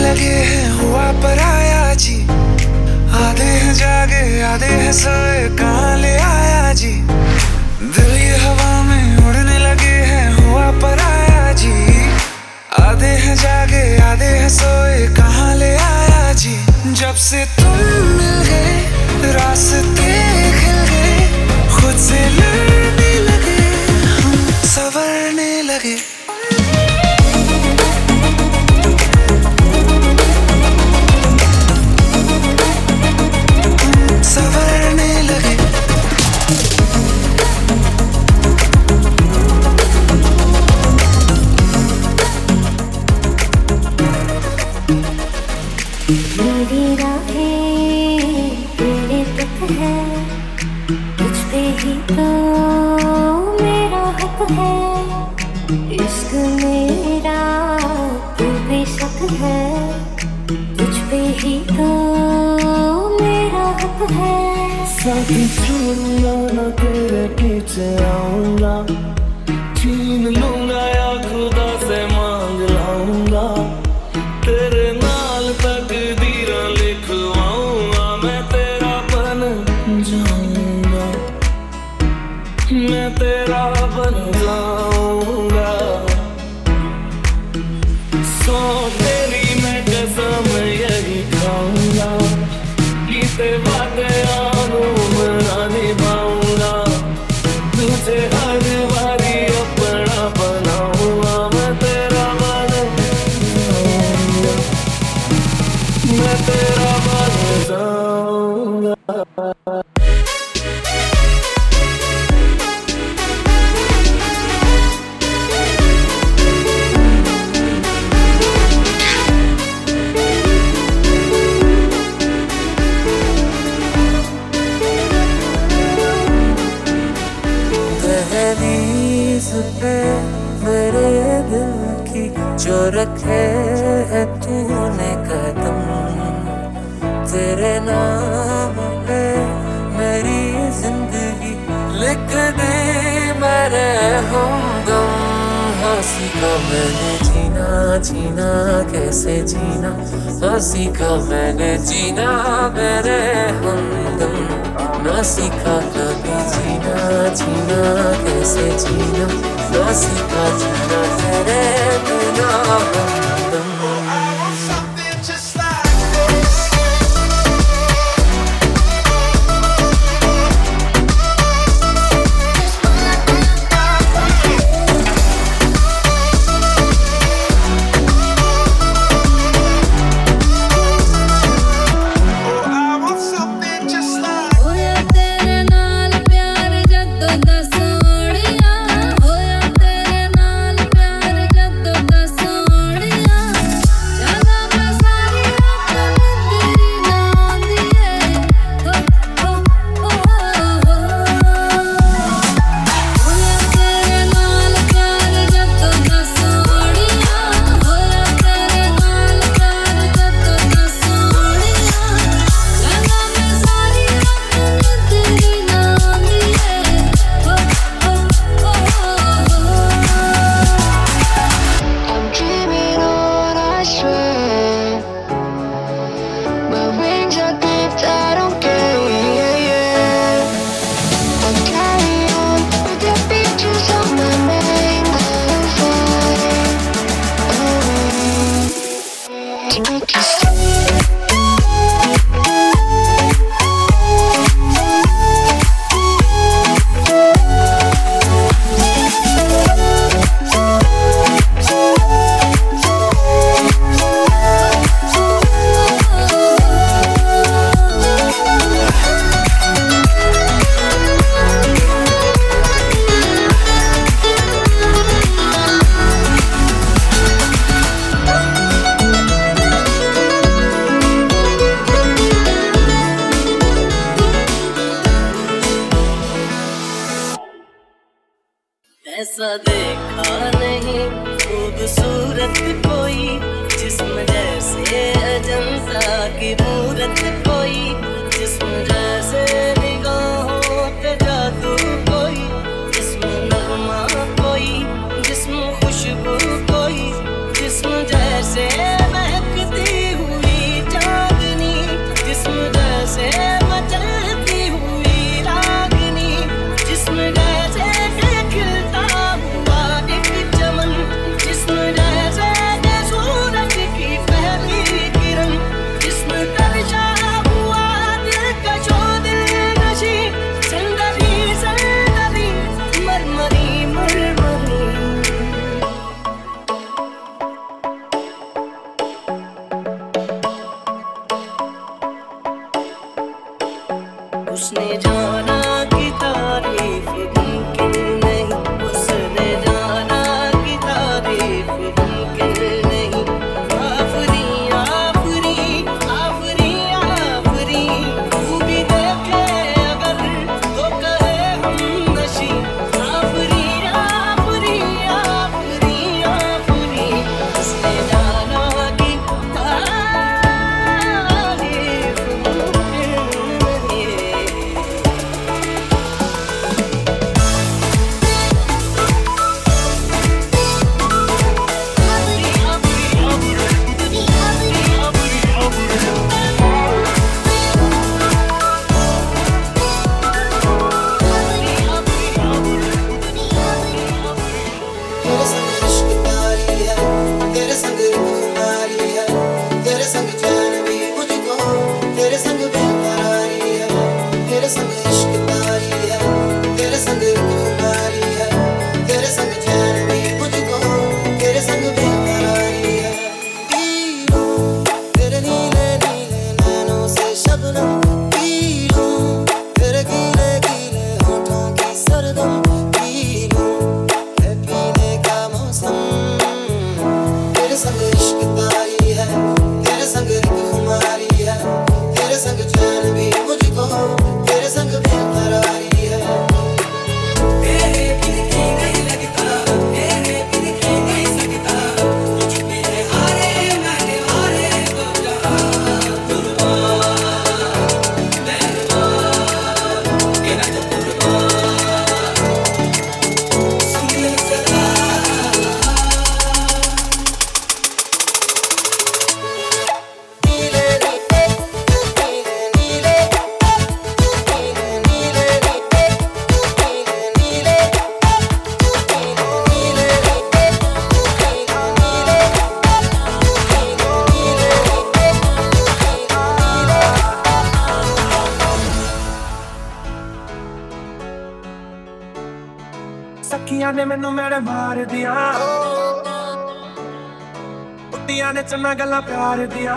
लगे हैं हुआ पराया जी, आधे हैं जागे आधे हैं सोए कहाँ ले आया जी। दिल ये हवा में उड़ने लगे हैं हुआ पराया जी, आधे हैं जागे आधे हैं सोए कहाँ ले आया जी। जब से तुम मिल गए रास्ते खिल गए, खुद से लड़ने लगे हम संवरने लगे। मेरी राहें तेरे तक है, तुझ पे ही तो मेरा हक है। इश्क मेरा तू बेशक है, तुझ पे ही तो मेरा हक है। साथ छोड़ूंगा ना तेरे पीछे आऊंगा, छीन लूंगा या खुदा से मांग लाऊंगा। तेरे नाल तकदीरां लिखवाऊंगा, मैं तेरा बन जाऊंगा, मैं तेरा बन जाऊंगा। सो तेरी मैं कसम यही खाऊंगा, कीते वादे मेरा निभाऊंगा। तुझे हर बारी अपना बनाऊंगा, मैं तेरा बन जाऊंगा, मैं तेरा बन जाऊंगा। दहलीज पे मेरे दिल की जो रखे है तूने कदम, तेरे नाम पे मेरी जिंदगी लिख दी मेरे हमदम। हाँ सीखा मैंने जीना, जीना कैसे जीना, हाँ सीखा मैंने जीना मेरे हमदम। ना सीखा कभी जीना, जीना कैसे जीना, ना सीखा जीना तेरे बिना हमदम। ऐसा देखा नहीं खूबसूरत कोई, जिस्म जैसे अजंता की मूरत कोई, जिस्म जैसे निगाहों पे जादू कोई, जिस्म नगमा कोई, जिस्म खुशबू कोई, जिस्म जैसे महकती उसने जाना कि तारीफ मुमकिन नहीं, उसने जाना कि तारीफ मुमकिन नहीं। आफरी आफरी आफरी आफरी, तू भी देखे अगर तो कहे हम नशी। आफरी आफरी आफरी आफरी, उसने जाना कि तारीफ मुमकिन नहीं। तेरे संग इश्क तारी है, तेरे संग एक खुमारी है, तेरे संग चैन भी मुझको, तेरे संग बेकरारी है। तेरे संग इश्क तारी है, तेरे संग एक खुमारी है, तेरे संग चैन भी मुझको, तेरे संग बेकरारी है। पी लूं तेरे नीले नीले नैनों से शबनम, पी लूं तेरे गीले गीले होठों की सरगम, पी लूं है पीने का मौसम। तेरे संग इश्क तारी है, तेरे संग एक खुमारी है, तेरे संग चैन भी मुझको, तेरे संग बेकरारी है। तेरे बिन जी नहीं लगता, तेरे बिन जी नहीं सकता, तुझ पे है हारे मैंने हारे तो जहां। कुर्बान मेहरबान तेरा जो कुर्बान, सुन ले सदा। नीले नीले नीले नीले नीले नीले नीले नीले सखियां ने मैनू मेरे मार दिया, कुत्तियां ने चन्ना गल्ला प्यार दिया।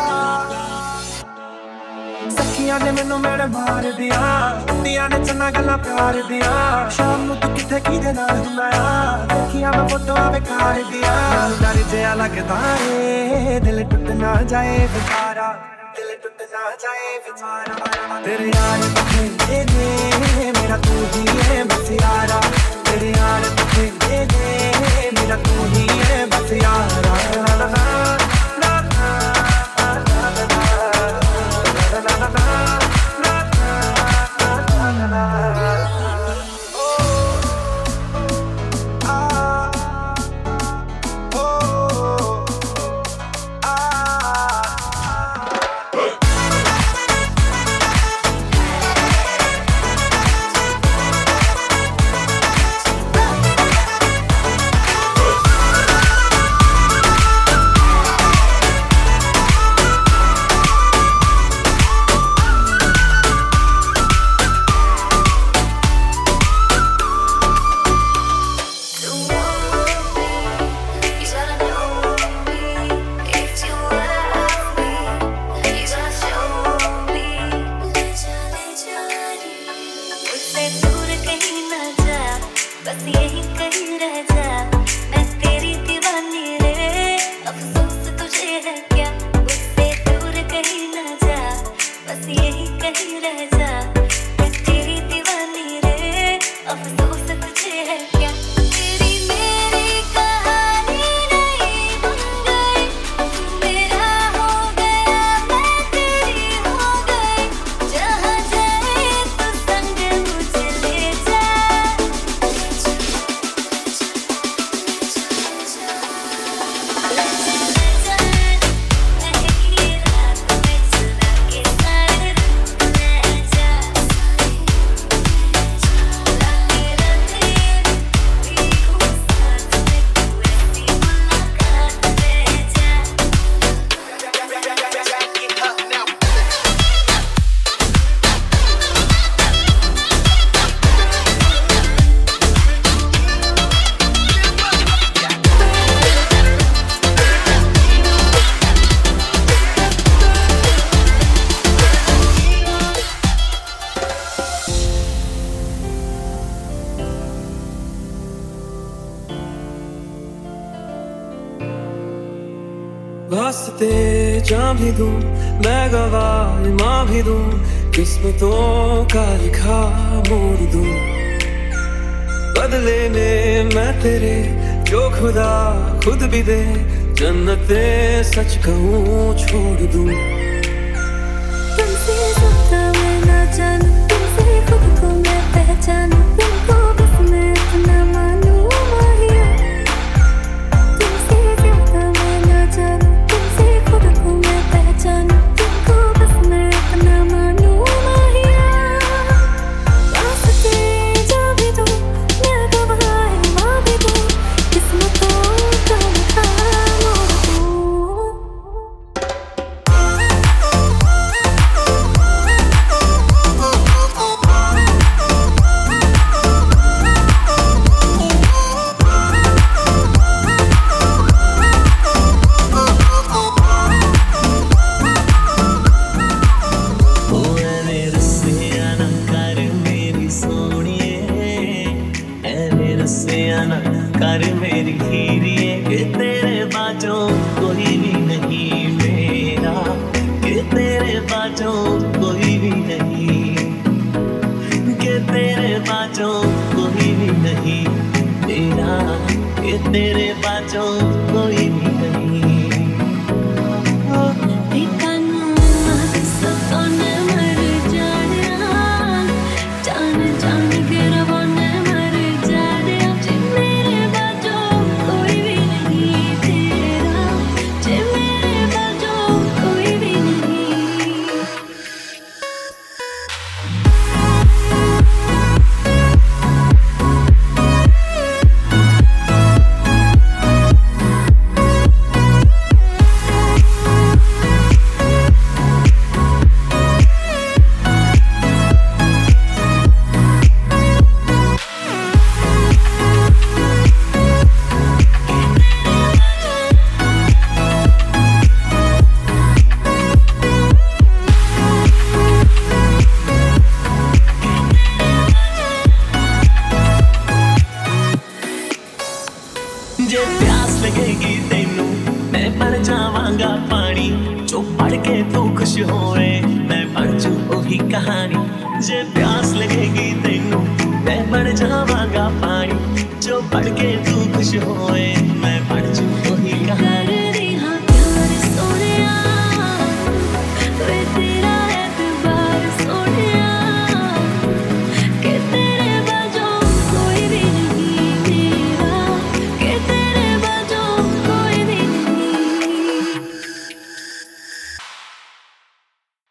सखियां ने मैनू मेरे मार दिया, कुत्तियां ने चन्ना गल्ला प्यार दिया। शाम नू तू किथे किदे नाल हुंदा आ, देखियां मैं फोटोआं बेकार दिया। डर जिहा लगदा ए दिल टुट ना जाए बेचारा, दिल टुट ना जाए बेचारा। तेरे यार बथेरे ने मेरा तू ही है बस यारा, तेरे यार बथेरे ने मेरा तू ही है बस यारा। ना ना ना ना ना ना ना ना ना ना ना ना। ओ आ ओ आ। जान भी दूं, मैं गवाह माँ भी दूं, किस्मतों का लिखा मोड़ दूं। बदले में मैं तेरे जो खुदा खुद भी दे, जन्नते सच कहूँ छोड़ दूं। तुमसे ज्यादा मैं ना जानूं, तुमसे खुद को मैं पहचानूं, तुमको बस मैं अपना मानूं माहिया। तुमसे ज्यादा मैं ना जानूं, तुमसे खुद को मैं पहचानूं, तुमको बस मैं अपना मानूं माहिया। वास्ते जा भी दूं, मैं गवाह माँ भी दूं, किस्मतों का लिखा मोड़ दूं। कर मेरी हीरिए कि तेरे बाजों कोई भी नहीं मेरा, कि तेरे बाजों कोई भी नहीं, कि तेरे बाजों कोई भी नहीं मेरा, कि तेरे बाजों कोई भी नहीं। जे प्यास लगेगी तेनू मैं बन जावांगा पानी, जो पढ़ के तू खुश होए मैं बन जू ओही कहानी। जे प्यास लगेगी तेनू मैं बन जावांगा पानी, जो पढ़ के तू खुश होए